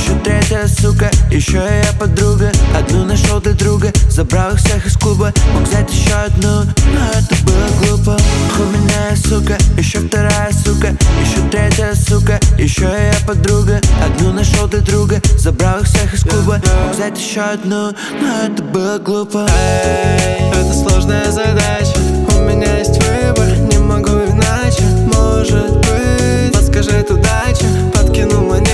еще третья, сука, еще и я подруга. Одну нашел для друга, забрал их всех из клуба. Мог взять еще одну, но это было глупо. У меня, сука, еще вторая, сука, еще третья, сука, еще и я подруга. Одну нашел для друга, забрал их всех из клуба. Мог взять еще одну, но это было глупо. Эй, это сложная задача. У меня есть выбор, не могу иначе. Может быть, подскажет удача, подкину монету.